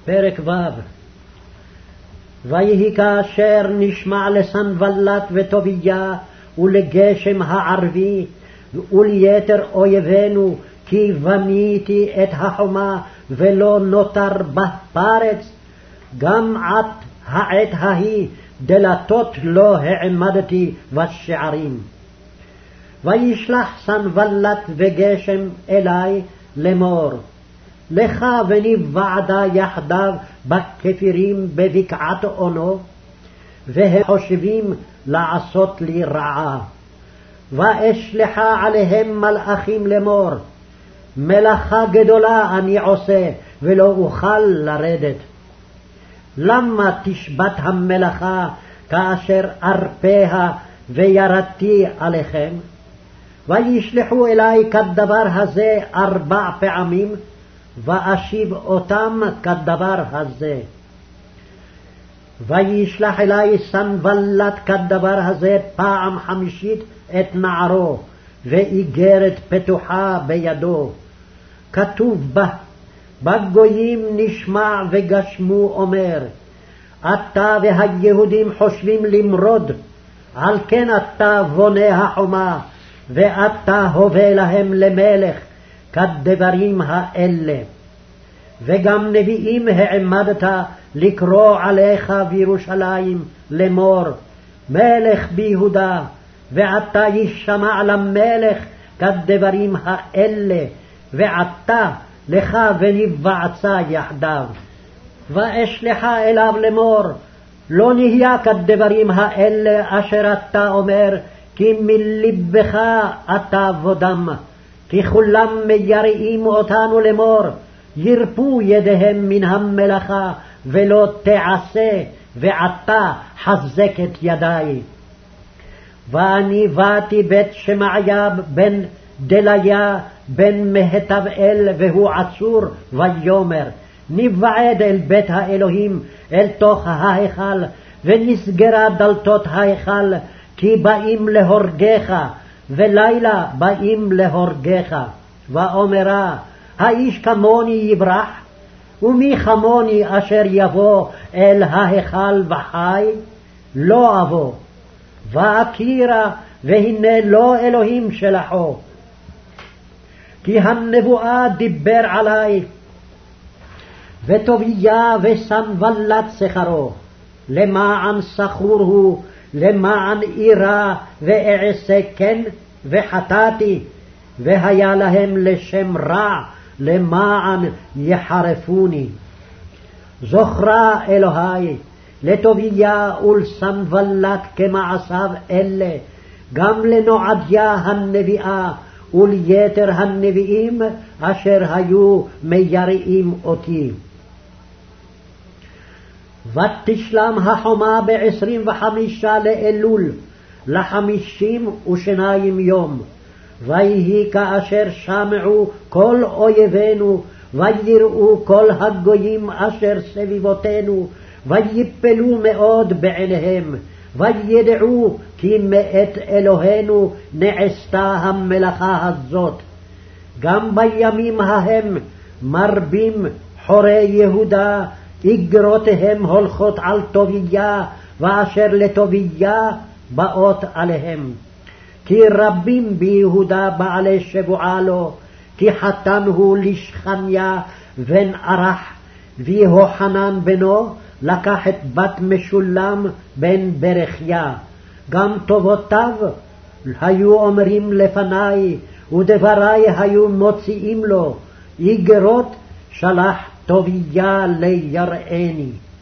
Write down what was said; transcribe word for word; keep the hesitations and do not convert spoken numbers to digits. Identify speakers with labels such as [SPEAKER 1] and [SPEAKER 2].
[SPEAKER 1] פרק ו'. ויהי כאשר נשמע לסנבלת וטוביה ולגשם הערבי וליתר אויבינו, כי בניתי את החומה ולא נותר בה פרץ, גם עד העת ההיא דלתות לא העמדתי בשערים. וישלח סנבלת וגשם אלי לאמור, לך ונבעדה יחדיו בכפירים בבקעת אונו, והם חושבים לעשות לי רעה. ואשלחה עליהם מלאכים לאמור, מלאכה גדולה אני עושה ולא אוכל לרדת. למה תשבת המלאכה כאשר ארפיה וירדתי עליכם? וישלחו אלי כדבר הזה ארבע פעמים, ואשיב אותם כדבר הזה. וישלח אלי סנבלת כדבר הזה פעם חמישית את נערו, ואיגרת פתוחה בידו. כתוב בה, בגויים נשמע וגשמו אומר, אתה והיהודים חושבים למרוד, על כן אתה בונה החומה, ואתה הווה להם למלך, כדברים האלה. וגם נביאים העמדת לקרוא עליך בירושלים לאמור, מלך ביהודה, ועתה ישמע למלך כדברים האלה, ועתה לך ונבעצה יחדיו. ואשלחה אליו לאמור, לא נהיה כדברים האלה אשר אתה אומר, כי מלבך אתה בודם. כי כולם מייראים אותנו לאמור, ירפו ידיהם מן המלאכה ולא תעשה, ועתה חזק את ידי. ואני באתי בית שמעיה בן דליה בן מהתבאל, והוא עצור, ויאמר, נבעד אל בית האלוהים אל תוך ההיכל, ונסגרה דלתות ההיכל, כי באים להורגך, ולילה באים להורגך. ואומרה, האיש כמוני יברח, ומי כמוני אשר יבוא אל ההיכל וחי? לא אבוא. ואכירה, והנה לא אלוהים שלחו. כי הנבואה דיבר עלי, וטוביה וסנבלת שכרו, למען סחור הוא, למען אירה ואעשה כן, וחטאתי, והיה להם לשם רע, למען יחרפוני. זוכרה אלוהי לטוביה ולסנבלת כמעשיו אלה, גם לנועדיה הנביאה וליתר הנביאים אשר היו מייראים אותי. ותשלם החומה בעשרים וחמישה לאלול, לחמישים ושניים יום. ויהי כאשר שמעו כל אויבינו, ויראו כל הגויים אשר סביבותינו, ויפלו מאוד בעיניהם, וידעו כי מאת אלוהינו נעשתה המלאכה הזאת. גם בימים ההם מרבים חורי יהודה, איגרותיהם הולכות על טוביה, ואשר לטוביה באות עליהם. כי רבים ביהודה בעלי שבועה לו, כי חתן הוא לשכניה בן ערך, ויהוחנן בנו לקח את בת משולם בן ברכיה. גם טובותיו היו אומרים לפני, ודברי היו מוציאים לו, איגרות שלח טוביה ליראני.